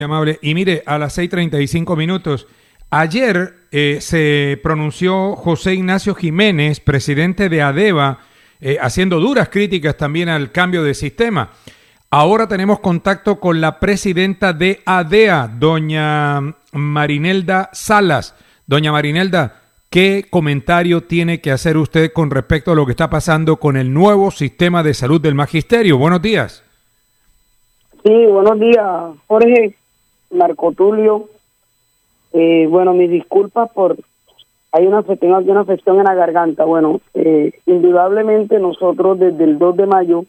Amable. Y mire, a las 6:35, ayer se pronunció José Ignacio Jiménez, presidente de ADEVA, haciendo duras críticas también al cambio de sistema. Ahora tenemos contacto con la presidenta de ADEA, doña Marinelda Salas. Doña Marinelda, ¿qué comentario tiene que hacer usted con respecto a lo que está pasando con el nuevo sistema de salud del magisterio? Buenos días. Sí, buenos días, Jorge, Marco Tulio. Bueno, mis disculpas tengo aquí una afección en la garganta. Bueno, indudablemente nosotros desde el 2 de mayo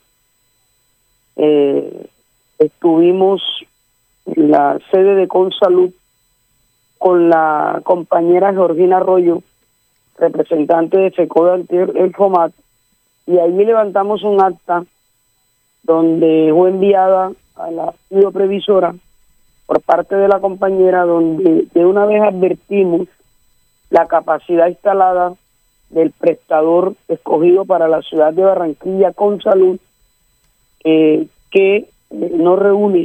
estuvimos en la sede de Consalud con la compañera Georgina Arroyo, representante de FECODE el FOMAT, y ahí levantamos un acta donde fue enviada a la previsora por parte de la compañera, donde de una vez advertimos la capacidad instalada del prestador escogido para la ciudad de Barranquilla, Consalud, que no reúne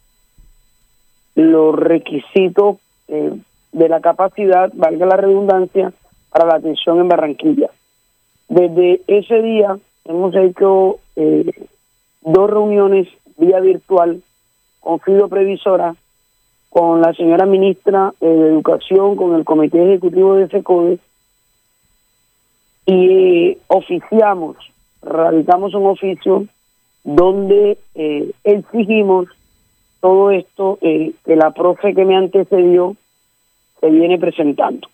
los requisitos de la capacidad, valga la redundancia, para la atención en Barranquilla. Desde ese día hemos hecho 2 reuniones vía virtual con Fido Previsora, con la señora ministra de Educación, con el Comité Ejecutivo de FECODE, y radicamos un oficio donde exigimos todo esto que la profe que me antecedió se viene presentando.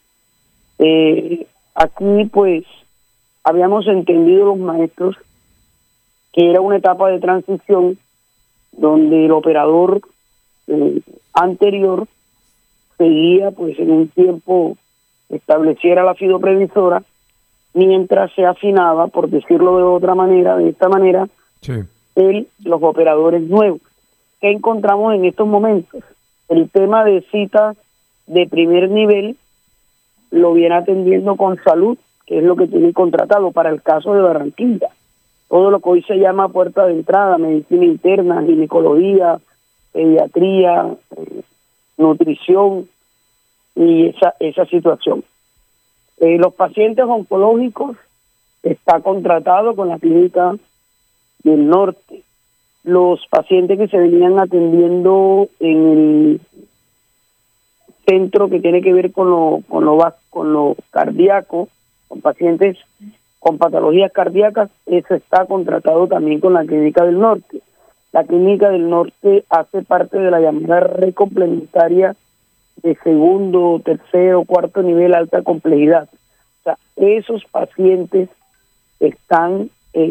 Aquí pues habíamos entendido los maestros que era una etapa de transición donde el operador anterior seguía pues en un tiempo estableciera la Fido Previsora, mientras se afinaba, por decirlo de esta manera, sí, los operadores nuevos. ¿Qué encontramos en estos momentos? El tema de citas de primer nivel lo viene atendiendo Consalud, que es lo que tiene contratado para el caso de Barranquilla. Todo lo que hoy se llama puerta de entrada, medicina interna, ginecología, pediatría, nutrición y esa situación. Los pacientes oncológicos está contratado con la Clínica del Norte. Los pacientes que se venían atendiendo en el centro que tiene que ver con lo cardíaco, con pacientes con patologías cardíacas, eso está contratado también con la Clínica del Norte. La Clínica del Norte hace parte de la llamada red complementaria de segundo, tercero, cuarto nivel, alta complejidad. O sea, esos pacientes están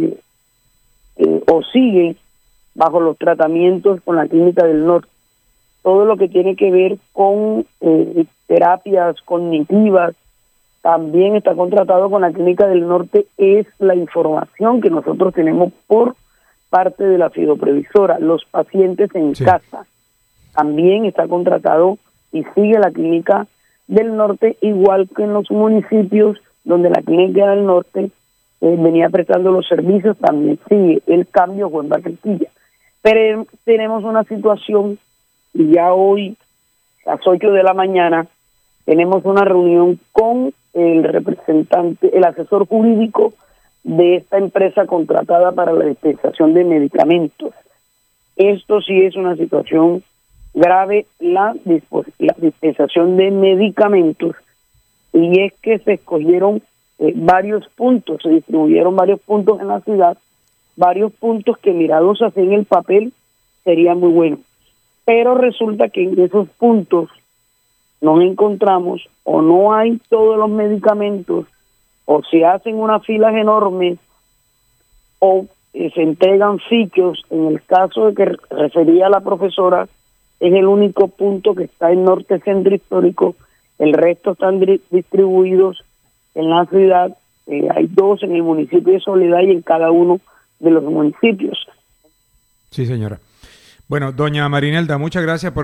o siguen bajo los tratamientos con la Clínica del Norte. Todo lo que tiene que ver con terapias cognitivas también está contratado con la Clínica del Norte. Es la información que nosotros tenemos por parte de la Fido Previsora. Los pacientes en casa también está contratado y sigue la Clínica del Norte, igual que en los municipios donde la Clínica del Norte venía prestando los servicios, también sigue. El cambio fue en Barranquilla. Pero tenemos una situación, y ya hoy, a las 8 de la mañana, tenemos una reunión con el representante, el asesor jurídico de esta empresa contratada para la dispensación de medicamentos. Esto sí es una situación grave, la dispensación de medicamentos, y es que se escogieron varios puntos, se distribuyeron varios puntos en la ciudad, varios puntos que mirados así en el papel serían muy buenos, pero resulta que en esos puntos nos encontramos o no hay todos los medicamentos, o se hacen unas filas enormes, o se entregan fichos. En el caso de que refería la profesora, es el único punto que está en Norte Centro Histórico, el resto están distribuidos en la ciudad. Hay 2 en el municipio de Soledad y en cada uno de los municipios. Sí, señora. Bueno, doña Marinelda, muchas gracias por